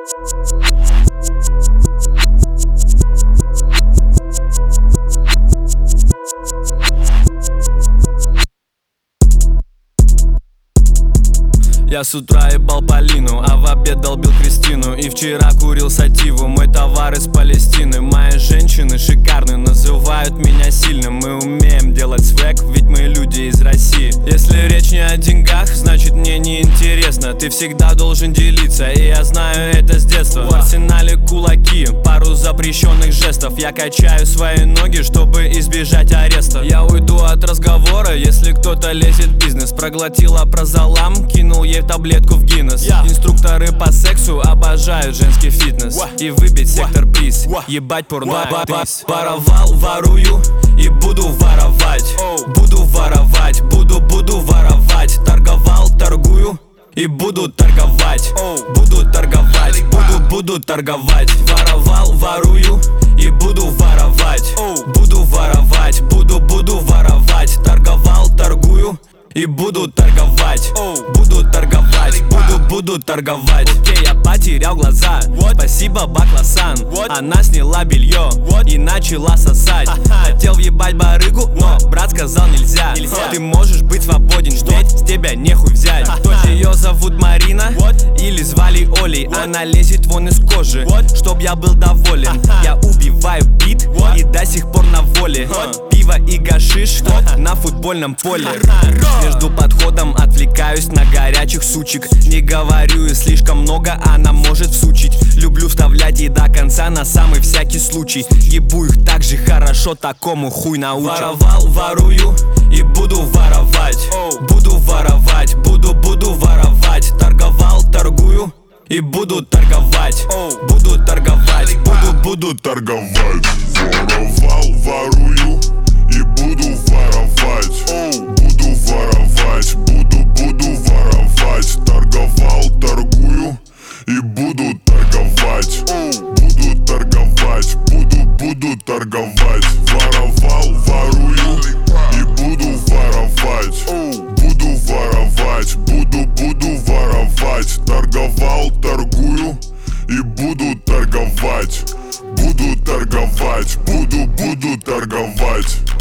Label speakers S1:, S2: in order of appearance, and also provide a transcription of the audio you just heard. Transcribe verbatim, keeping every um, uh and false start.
S1: Я с утра ебал Полину, а в обед долбил Кристину. И вчера курил сативу, мой товар из Палестины. Мои женщины шикарны, называют меня сильным. Мы умеем делать свек, ведь мы люди из России. Если речь не о деньгах, значит мне не интересно. Ты всегда должен делиться, и я знаю это с детства. В арсенале кулаки, пару запрещенных жестов. Я качаю свои ноги, чтобы избежать ареста. Я уйду от разговора, если кто-то лезет в бизнес. Проглотила прозалам, кинул ей таблетку в Гиннес. yeah. Инструкторы по сексу обожают женский фитнес. What? И выбить сектор приз, What? Ебать порно. Воровал, ворую и буду воровать. oh. Буду воровать, буду, буду воровать. Торговал, торгую и буду торговать. oh. Буду торговать, буду, буду торговать. Воровал, ворую и буду воровать. oh. Буду воровать, буду, буду воровать. Торговал, торгую и буду торговать, oh. Буду торговать, буду, буду торговать. Окей, okay, я потерял глаза. What? Спасибо, Бакласан. What? Она сняла белье What? И начала сосать. Ha-ha. Хотел въебать барыгу, но брат сказал нельзя, нельзя. Ты можешь быть свободен, Что? Ведь с тебя нехуй взять. Хоть ее зовут Марина What? Или звали Олей. What? Она лезет вон из кожи What? Чтоб я был доволен. Ha-ha. Я убиваю бит What? И до сих пор на воле. Huh? Пиво и гашиш What? На футбольном поле. Ha-ha. Между подходом отвлекаюсь на горячих сучек. Не говорю и слишком много, она может всучить. Люблю вставлять и до конца на самый всякий случай. Ебу их так же хорошо, такому хуй научат. Воровал, ворую и буду воровать. oh. Буду воровать, буду, буду воровать. Торговал, торгую и буду торговать. oh. Буду торговать, буду, буду торговать.
S2: Воровал, ворую и буду воровать. oh. Буду воровать, буду, буду воровать. Торговал, торгую и буду торговать. oh. Буду торговать, буду, буду торговать. Воровал, ворую и буду воровать. oh. Буду воровать, буду, буду воровать. Торговал, торгую и буду торговать. Буду торговать, буду, буду торговать.